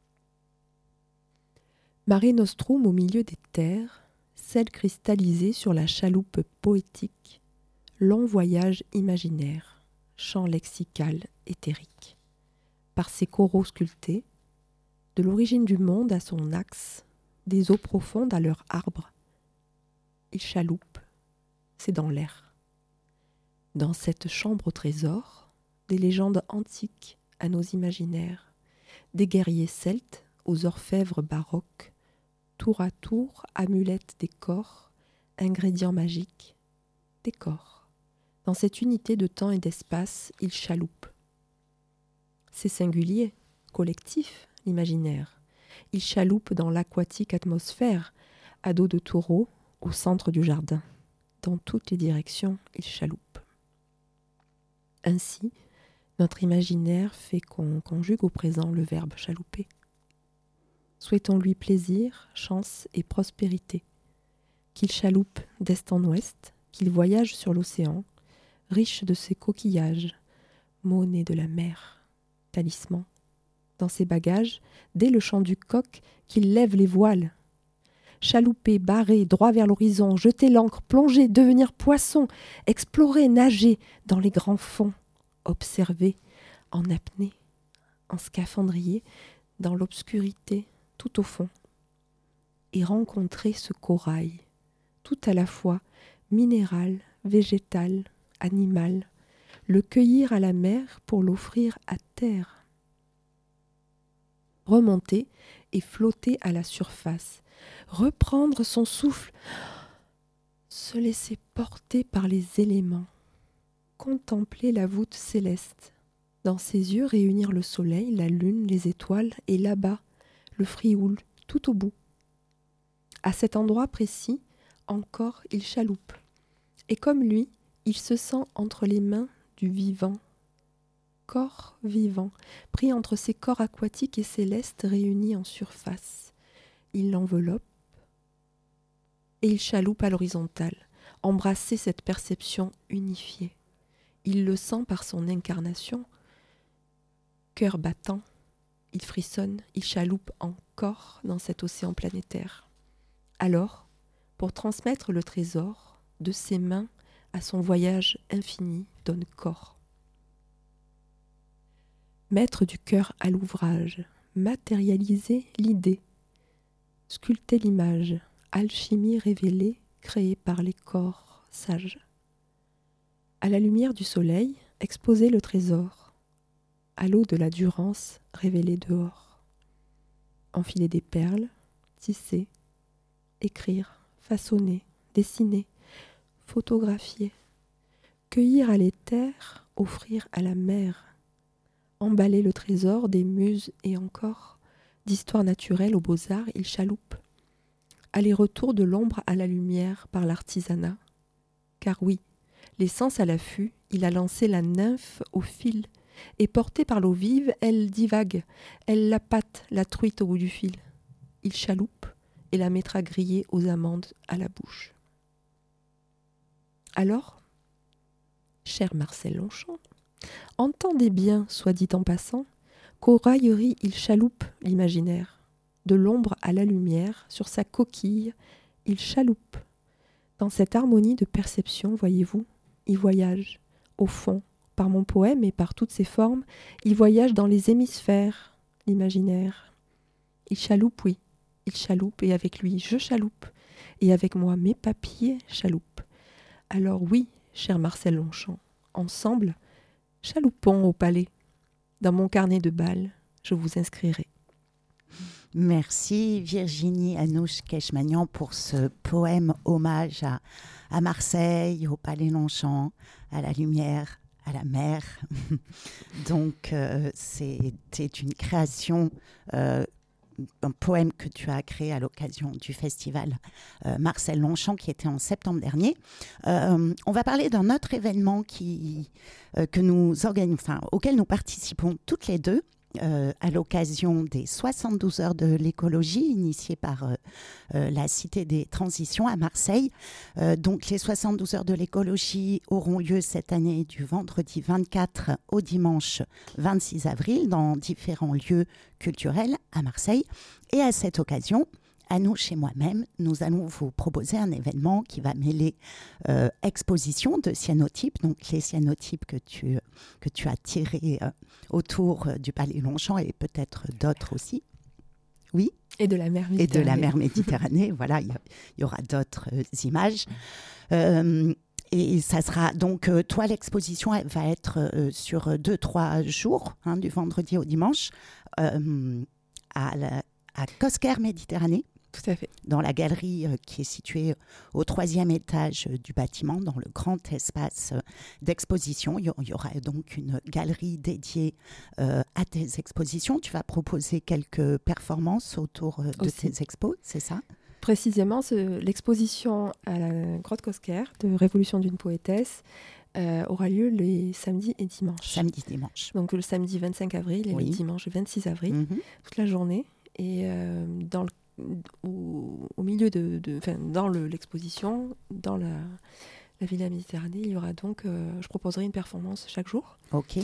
Mare Nostrum au milieu des terres, celle cristallisée sur la chaloupe poétique, long voyage imaginaire, chant lexical éthérique. Par ses coraux sculptés, de l'origine du monde à son axe, des eaux profondes à leur arbre. Il chaloupe, c'est dans l'air. Dans cette chambre au trésor, des légendes antiques à nos imaginaires, des guerriers celtes aux orfèvres baroques, tour à tour, amulettes des corps, ingrédients magiques, décor. Dans cette unité de temps et d'espace, il chaloupe. C'est singulier, collectif, l'imaginaire. Il chaloupe dans l'aquatique atmosphère, à dos de taureau, au centre du jardin. Dans toutes les directions, il chaloupe. Ainsi, notre imaginaire fait qu'on conjugue au présent le verbe chalouper. Souhaitons-lui plaisir, chance et prospérité. Qu'il chaloupe d'est en ouest, qu'il voyage sur l'océan, riche de ses coquillages, monnaie de la mer, talisman. Dans ses bagages, dès le chant du coq, qu'il lève les voiles. Chalouper, barrer, droit vers l'horizon, jeter l'ancre, plonger, devenir poisson, explorer, nager dans les grands fonds, observer en apnée, en scaphandrier, dans l'obscurité, tout au fond, et rencontrer ce corail, tout à la fois minéral, végétal, animal, le cueillir à la mer pour l'offrir à terre. Remonter et flotter à la surface, reprendre son souffle, se laisser porter par les éléments, contempler la voûte céleste, dans ses yeux réunir le soleil, la lune, les étoiles, et là-bas, le Frioul, tout au bout. À cet endroit précis, encore il chaloupe, et comme lui, il se sent entre les mains du vivant, corps vivant, pris entre ses corps aquatiques et célestes réunis en surface. Il l'enveloppe et il chaloupe à l'horizontale, embrasser cette perception unifiée. Il le sent par son incarnation, cœur battant, il frissonne, il chaloupe encore dans cet océan planétaire. Alors, pour transmettre le trésor, de ses mains à son voyage infini donne corps. Mettre du cœur à l'ouvrage, matérialiser l'idée, sculpter l'image, alchimie révélée, créée par les corps sages. À la lumière du soleil, exposer le trésor, à l'eau de la Durance révélée dehors. Enfiler des perles, tisser, écrire, façonner, dessiner, photographier, cueillir à l'éther, offrir à la mer, emballer le trésor des muses et encore, d'histoire naturelle aux beaux-arts, il chaloupe. Aller-retour de l'ombre à la lumière par l'artisanat. Car oui, les sens à l'affût, il a lancé la nymphe au fil, et portée par l'eau vive, elle divague, elle la pâte, la truite au bout du fil. Il chaloupe et la mettra griller aux amandes à la bouche. Alors, cher Marcel Longchamp, entendez bien, soit dit en passant, qu'aux railleries il chaloupe l'imaginaire. De l'ombre à la lumière, sur sa coquille, il chaloupe. Dans cette harmonie de perception, voyez-vous, il voyage, au fond, par mon poème et par toutes ses formes, il voyage dans les hémisphères, l'imaginaire. Il chaloupe, oui, il chaloupe, et avec lui je chaloupe, et avec moi mes papiers chaloupent. Alors oui, cher Marcel Longchamp, ensemble, chaloupons au palais. Dans mon carnet de bal, je vous inscrirai. Merci Virginie Anouche-Keshmanian pour ce poème hommage à, à Marseille, au Palais Longchamp, à la lumière, à la mer. Donc euh, c'était une création, euh, un poème que tu as créé à l'occasion du festival euh, Marcel Longchamp qui était en septembre dernier. Euh, on va parler d'un autre événement qui, euh, que nous organi- enfin, auquel nous participons toutes les deux. Euh, à l'occasion des soixante-douze heures de l'écologie initiées par euh, euh, la Cité des Transitions à Marseille. Euh, donc les soixante-douze heures de l'écologie auront lieu cette année du vendredi vingt-quatre au dimanche vingt-six avril dans différents lieux culturels à Marseille. Et à cette occasion, Anouche et moi-même, nous allons vous proposer un événement qui va mêler euh, exposition de cyanotypes, donc les cyanotypes que tu, que tu as tirés euh, autour du Palais Longchamp et peut-être d'autres aussi. Oui. Et de la mer Méditerranée. Et de la mer Méditerranée, voilà, il y, y aura d'autres euh, images. Euh, et ça sera donc, euh, toi, l'exposition elle va être euh, sur deux, trois jours, hein, du vendredi au dimanche, euh, à la à Cosquer Méditerranée. Tout à fait. Dans la galerie euh, qui est située au troisième étage euh, du bâtiment, dans le grand espace euh, d'exposition. Il y, il y aura donc une galerie dédiée euh, à tes expositions. Tu vas proposer quelques performances autour euh, de Aussi. tes expos, c'est ça ? Précisément, ce, l'exposition à la Grotte Cosquer de Révolution d'une poétesse euh, aura lieu les samedis et dimanches. Samedi, dimanche. Donc le samedi vingt-cinq avril et Oui. le dimanche vingt-six avril, Mhm. toute la journée. Et euh, dans le Au, au milieu de, de enfin, dans le, l'exposition, dans la, la Villa Méditerranée, il y aura donc, euh, je proposerai une performance chaque jour. Ok.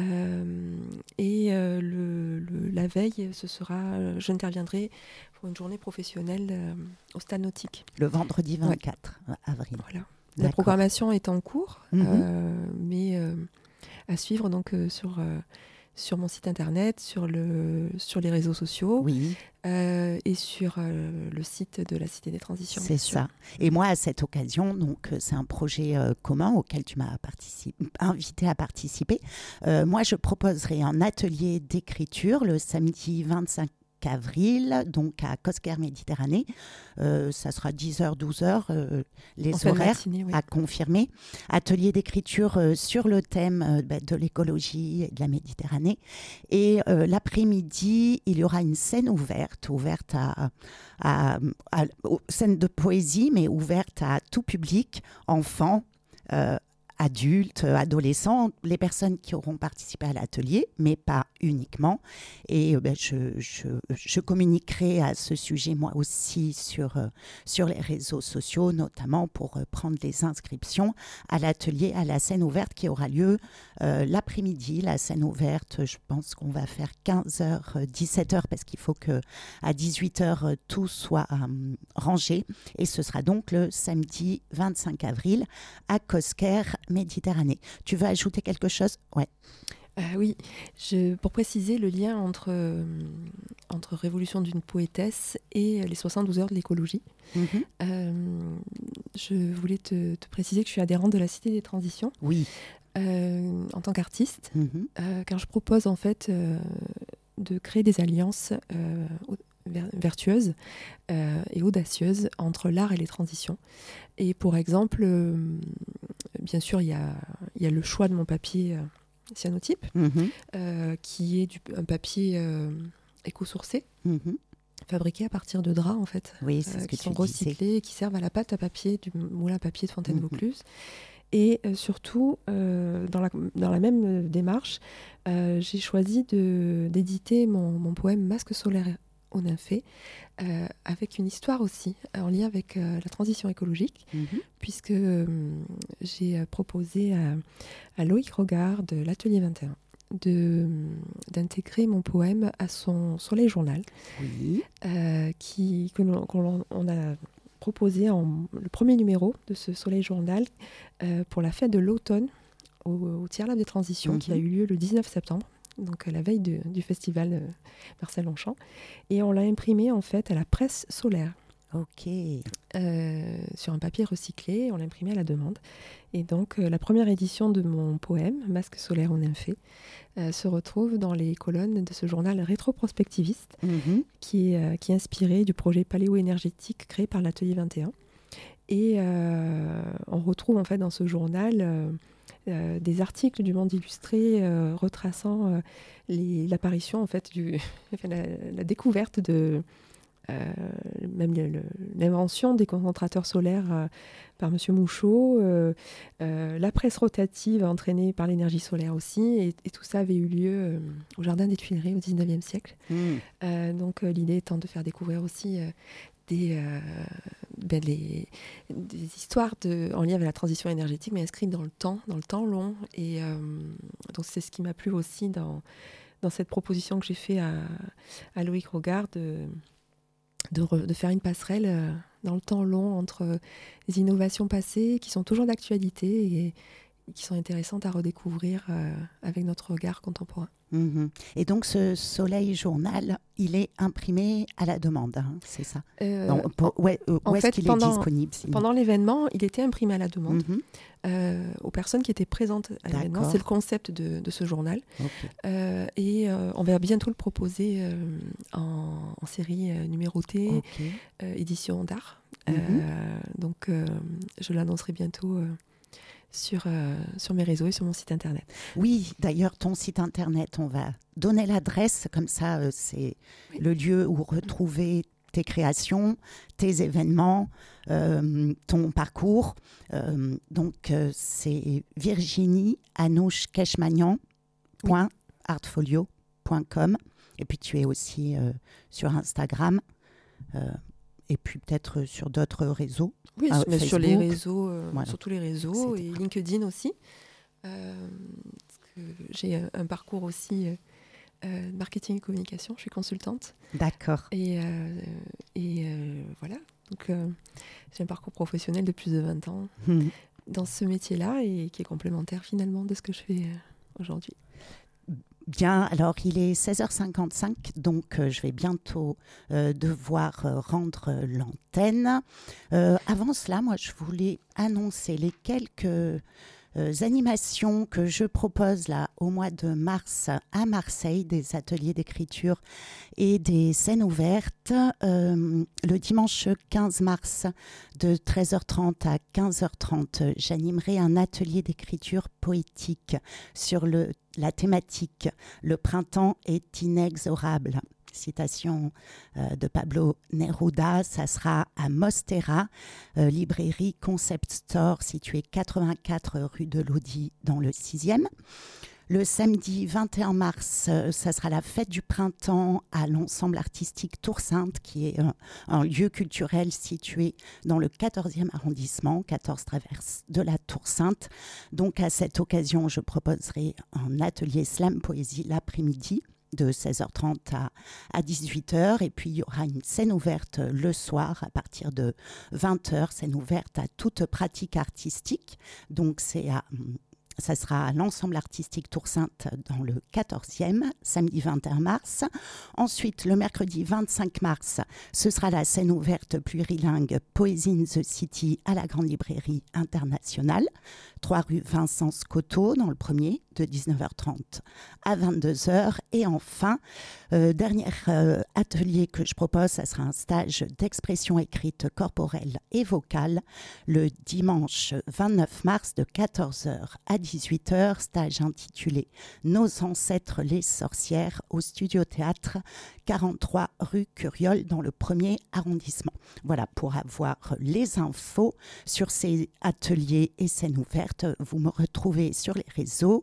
Euh, et euh, le, le, la veille, ce sera, euh, je interviendrai pour une journée professionnelle euh, au Stade Nautique. Le vendredi vingt-quatre ouais. avril. Voilà. D'accord. La programmation est en cours, Mhm. euh, mais euh, à suivre donc euh, sur euh, sur mon site internet, sur le sur les réseaux sociaux. Oui. Euh, et sur euh, le site de la Cité des Transitions. C'est ça. Et moi, à cette occasion, donc, c'est un projet euh, commun auquel tu m'as particip- invité à participer. Euh, moi, je proposerai un atelier d'écriture le samedi vingt-cinq avril, donc à Cosquer Méditerranée. Euh, ça sera dix heures, douze heures, euh, les En fin de horaires matinée, oui. à confirmer. Atelier d'écriture euh, sur le thème euh, bah, de l'écologie et de la Méditerranée. Et euh, l'après-midi, il y aura une scène ouverte, ouverte à, à, à, aux scènes de poésie, mais ouverte à tout public, enfants, euh, adultes, adolescents, les personnes qui auront participé à l'atelier, mais pas uniquement. Et euh, ben, je, je, je communiquerai à ce sujet moi aussi sur, euh, sur les réseaux sociaux, notamment pour euh, prendre les inscriptions à l'atelier, à la scène ouverte qui aura lieu euh, l'après-midi. La scène ouverte, je pense qu'on va faire quinze heures, dix-sept heures, parce qu'il faut qu'à dix-huit heures, tout soit euh, rangé. Et ce sera donc le samedi vingt-cinq avril à Cosquer Méditerranée. Tu veux ajouter quelque chose ? Ouais. Euh, oui, je, pour préciser le lien entre, euh, entre Révolution d'une poétesse et les soixante-douze heures de l'écologie, Mm-hmm. euh, je voulais te, te préciser que je suis adhérente de la Cité des Transitions Oui. euh, en tant qu'artiste, Mm-hmm. euh, car je propose en fait euh, de créer des alliances euh, ver- vertueuses euh, et audacieuses entre l'art et les transitions. Et pour exemple, euh, bien sûr, il y a, il y a le choix de mon papier euh, cyanotype, Mm-hmm. euh, qui est du, un papier euh, éco-sourcé, Mm-hmm. fabriqué à partir de draps, en fait, Oui, c'est euh, ce que qui tu sont disais. recyclés et qui servent à la pâte à papier du moulin à papier de Fontaine-Vaucluse. Mm-hmm. Et euh, surtout, euh, dans, la, dans la même euh, démarche, euh, j'ai choisi de, d'éditer mon, mon poème Masque solaire aux nymphées, euh, avec une histoire aussi, en lien avec euh, la transition écologique, Mm-hmm. puisque euh, j'ai proposé à, à Loïc Rogard de l'Atelier vingt et un de, d'intégrer mon poème à son Soleil Journal, Oui. euh, qui, que l'on, qu'on on a proposé en le premier numéro de ce Soleil Journal euh, pour la fête de l'automne au, au Tiers Lab des Transitions, Mhm. qui a eu lieu le dix-neuf septembre, donc à la veille de, du festival euh, Marcel Longchamp. Et on l'a imprimé en fait à la presse solaire. Ok. Euh, sur un papier recyclé, on l'a imprimé à la demande. Et donc, euh, la première édition de mon poème, Masque solaire aux nymphées, euh, se retrouve dans les colonnes de ce journal rétroprospectiviste, Mm-hmm. qui est, euh, qui est inspiré du projet paléo-énergétique créé par l'Atelier vingt et un. Et euh, on retrouve en fait dans ce journal euh, euh, des articles du Monde illustré euh, retraçant euh, les, l'apparition, en fait, du, enfin, la, la découverte de... Euh, même le, le, l'invention des concentrateurs solaires euh, par M. Mouchot, euh, euh, la presse rotative entraînée par l'énergie solaire aussi, et, et tout ça avait eu lieu euh, au Jardin des Tuileries au dix-neuvième siècle. Mm. Euh, donc euh, l'idée étant de faire découvrir aussi euh, des, euh, ben, les, des histoires de, en lien avec la transition énergétique, mais inscrites dans le temps, dans le temps long. Et euh, donc c'est ce qui m'a plu aussi dans, dans cette proposition que j'ai faite à, à Loïc Rogard de De, re, de faire une passerelle euh, dans le temps long entre euh, les innovations passées qui sont toujours d'actualité et, qui sont intéressantes à redécouvrir euh, avec notre regard contemporain. Mmh. Et donc ce Soleil Journal, il est imprimé à la demande, hein, c'est ça euh, non, pour, ouais, euh, Où est-ce fait, qu'il pendant, est disponible sinon? Pendant l'événement, il était imprimé à la demande mmh. euh, aux personnes qui étaient présentes à D'accord. l'événement. C'est le concept de, de ce journal. Okay. Euh, et euh, on va bientôt le proposer euh, en, en série euh, numérotée, Okay. euh, édition d'art. Mmh. Euh, donc euh, je l'annoncerai bientôt euh, sur, euh, sur mes réseaux et sur mon site internet. Oui, d'ailleurs, ton site internet, on va donner l'adresse, comme ça, euh, c'est Oui. le lieu où retrouver tes créations, tes événements, euh, ton parcours. Euh, donc, euh, c'est virginie anouche keshmanian point artfolio point com. Et puis, tu es aussi euh, sur Instagram. Euh, et puis peut-être sur d'autres réseaux. Oui, Ah, mais sur les Facebook. réseaux, euh, Voilà. sur tous les réseaux et et LinkedIn aussi. Euh, parce que j'ai un, un parcours aussi euh, de marketing et communication. Je suis consultante. D'accord. Et, euh, et euh, voilà. Donc euh, j'ai un parcours professionnel de plus de vingt ans Mmh. dans ce métier-là et qui est complémentaire finalement de ce que je fais euh, aujourd'hui. Bien, alors il est seize heures cinquante-cinq, donc euh, je vais bientôt euh, devoir euh, rendre euh, l'antenne. Euh, avant cela, moi, je voulais annoncer les quelques euh, animations que je propose là au mois de mars à Marseille, des ateliers d'écriture et des scènes ouvertes. Euh, le dimanche quinze mars, de treize heures trente à quinze heures trente, j'animerai un atelier d'écriture poétique sur le la thématique « Le printemps est inexorable ». Citation euh, de Pablo Neruda. Ça sera à Mostera, euh, librairie Concept Store située quatre-vingt-quatre rue de Lodi dans le sixième. Le samedi vingt et un mars, euh, ça sera la fête du printemps à l'ensemble artistique Tour Sainte, qui est un, un lieu culturel situé dans le quatorzième arrondissement, quatorze traverse de la Tour Sainte. Donc à cette occasion, je proposerai un atelier slam poésie l'après-midi de seize heures trente à, à dix-huit heures. Et puis il y aura une scène ouverte le soir à partir de vingt heures, scène ouverte à toute pratique artistique. Donc c'est à... Ça sera à l'ensemble artistique Tour Sainte dans le quatorzième, samedi vingt et un mars. Ensuite, le mercredi vingt-cinq mars, ce sera la scène ouverte plurilingue Poésie in the City à la Grande Librairie Internationale, trois rue Vincent Scotto dans le premier, de dix-neuf heures trente à vingt-deux heures. Et enfin, euh, dernier euh, atelier que je propose, ça sera un stage d'expression écrite corporelle et vocale le dimanche vingt-neuf mars de quatorze heures à dix-huit heures, stage intitulé « Nos ancêtres les sorcières » au Studio Théâtre, quarante-trois rue Curiole dans le premier arrondissement. Voilà, pour avoir les infos sur ces ateliers et scènes ouvertes, vous me retrouvez sur les réseaux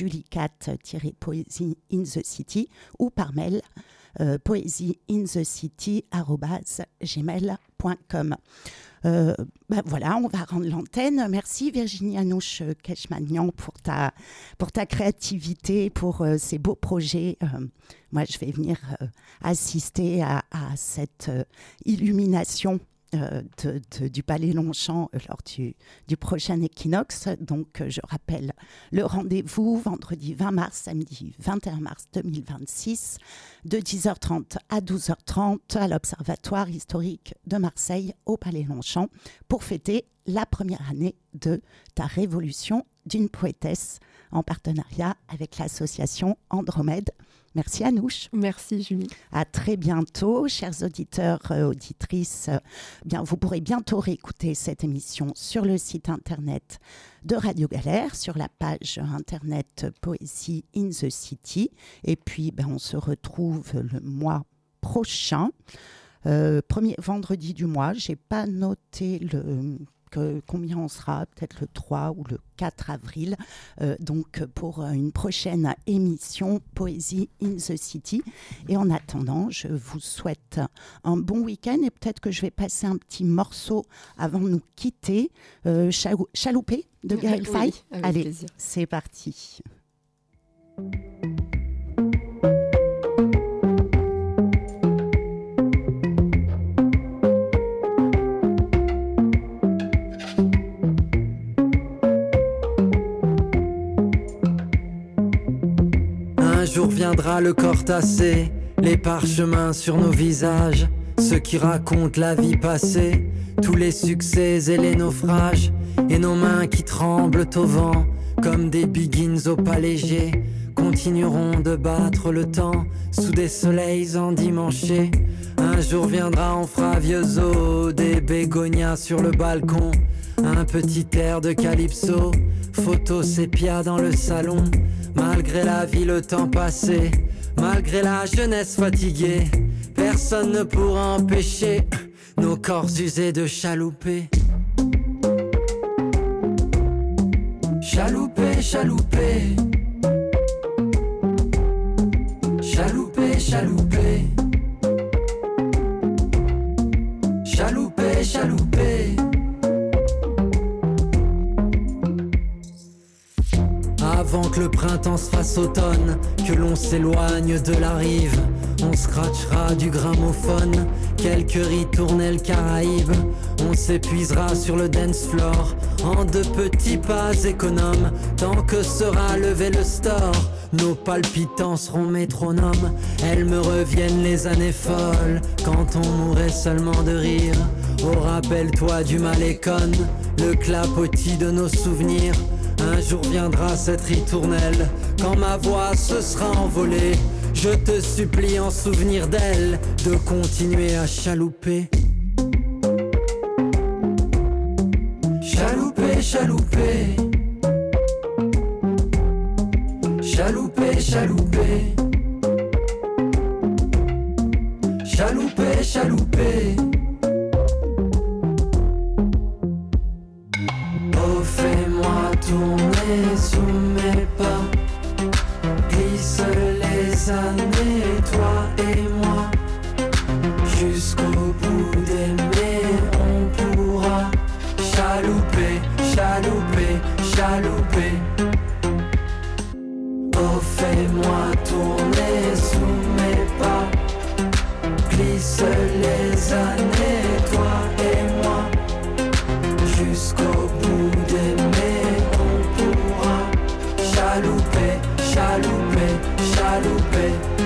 julicat-poésie in the city ou par mail euh, poésie in the city arobase gmail point com. Euh, ben voilà, on va rendre l'antenne. Merci Virginie Anouche Keshmanian pour ta, pour ta créativité, pour euh, ces beaux projets. Euh, moi, je vais venir euh, assister à, à cette euh, illumination Euh, de, de, du Palais Longchamp euh, lors du, du prochain équinoxe. Donc, euh, je rappelle le rendez-vous vendredi vingt mars, samedi vingt et un mars deux mille vingt-six, de dix heures trente à douze heures trente à l'Observatoire historique de Marseille au Palais Longchamp pour fêter la première année de ta révolution d'une poétesse en partenariat avec l'association Andromède. Merci Anouche. Merci Julie. À très bientôt, chers auditeurs, euh, auditrices. Euh, bien, vous pourrez bientôt réécouter cette émission sur le site internet de Radio Galère, sur la page internet Poésie in the City. Et puis, ben, on se retrouve le mois prochain, euh, premier vendredi du mois. Je n'ai pas noté le... Que, combien on sera, peut-être le trois ou le quatre avril, euh, donc pour une prochaine émission Poésie in the City. Et en attendant, je vous souhaite un bon week-end et peut-être que je vais passer un petit morceau avant de nous quitter. Euh, Chalou- Chaloupé de Gaël Oui, Faye. avec Allez, plaisir. c'est parti. jour viendra le corps tassé, les parchemins sur nos visages, ceux qui racontent la vie passée, tous les succès et les naufrages, et nos mains qui tremblent au vent, comme des biggins au pas léger, continueront de battre le temps, sous des soleils endimanchés. Un jour viendra, on fera vieux os, des bégonias sur le balcon, un petit air de calypso, photo sépia dans le salon. Malgré la vie, le temps passé, malgré la jeunesse fatiguée, personne ne pourra empêcher nos corps usés de chalouper. Chalouper, chalouper. Chalouper, chalouper. Chalouper, chalouper. Avant que le printemps se fasse automne, que l'on s'éloigne de la rive, on scratchera du gramophone, quelques ritournelles caraïbes. On s'épuisera sur le dance floor, en de petits pas économes, tant que sera levé le store. Nos palpitants seront métronomes, elles me reviennent les années folles, quand on mourrait seulement de rire. Oh, rappelle-toi du Malécon, le clapotis de nos souvenirs. Un jour viendra cette ritournelle, quand ma voix se sera envolée. Je te supplie en souvenir d'elle, de continuer à chalouper. Chalouper, chalouper. Chalouper, chalouper. Chalouper, chalouper. Oh, fais-moi tourner sous mes pas, glisse les années, toi et moi, jusqu'au bout d'aimer on pourra chalouper, chalouper, chalouper. Oh, fais-moi tourner sous mes pas, glisse les années, toi et moi, jusqu'au bout d'aimer on pourra chalouper, chalouper, chalouper.